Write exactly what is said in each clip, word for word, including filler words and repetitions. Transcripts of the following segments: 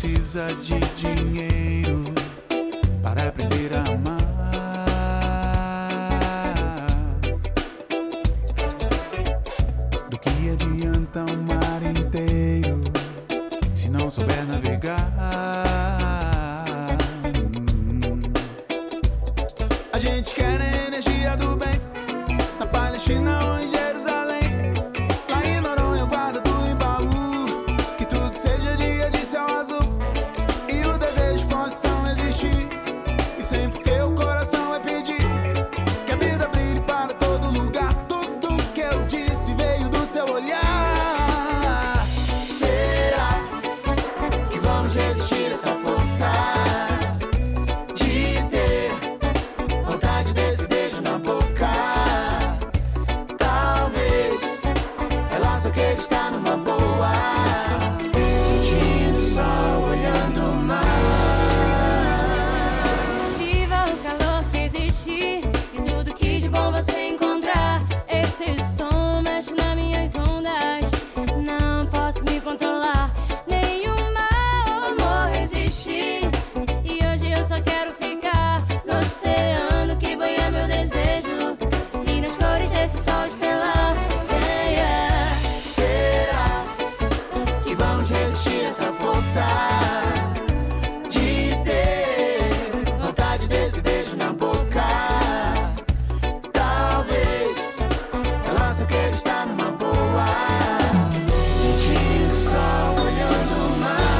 precisa de dinheiro para aprender a amar. Do que adianta um mar inteiro se não souber navegar? A gente quer a energia do bem na Palestina ou em Jerusalém, lá em Noronha, Guarda do Embaú, que tudo seja dia de céu azul e o desejo possam existir, e sempre que o coração vai pedir que a vida brilhe para todo lugar. Tudo que eu disse veio do seu olhar. Será que vamos resistir a essa força de ter vontade desse beijo na boca? Talvez ela só queira estar numa boa, sentindo o sol, olhando o mar. Viva o calor que existe e tudo que de bom você encontrar. Esse som mexe nas minhas ondas, não posso me controlar. Nenhum mal, amor, resistir. E hoje eu só quero ficar no oceano que banha meu desejo e nas cores desse sol estelar. Yeah, yeah. Será que vamos resistir a essa força de ter vontade desse beijo na boca? Talvez ela só queira estar numa boa, sentindo o sol, olhando o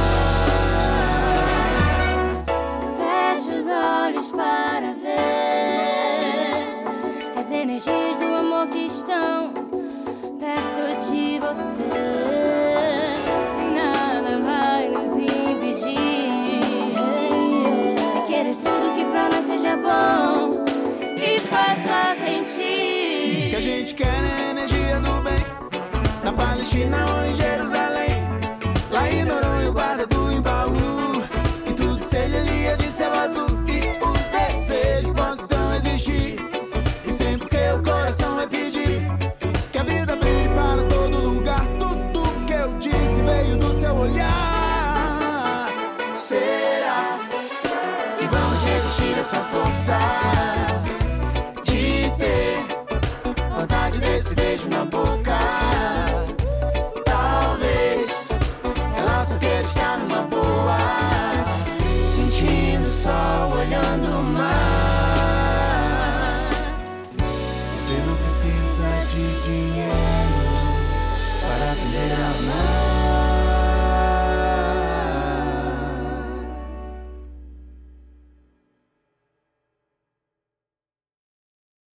mar. Feche os olhos para ver as energias do amor que estão perto de você. Nada vai nos impedir de querer tudo que pra nós seja bom e faça sentir Que a gente quer a energia do bem na Palestina ou em Jerusalém, lá em Noronha, Guarda do Embaú, que tudo seja dia de céu azul e o desejo possam existir, e sempre que o coração vai pedir que a vida brilhe para todo lugar. Tudo que eu disse veio do seu olhar. Será que vamos resistir a essa força de ter vontade desse beijo na boca? Talvez ela só queira estar numa boa, sentindo o sol, olhando o mar. Você não precisa de dinheiro para aprender a amar.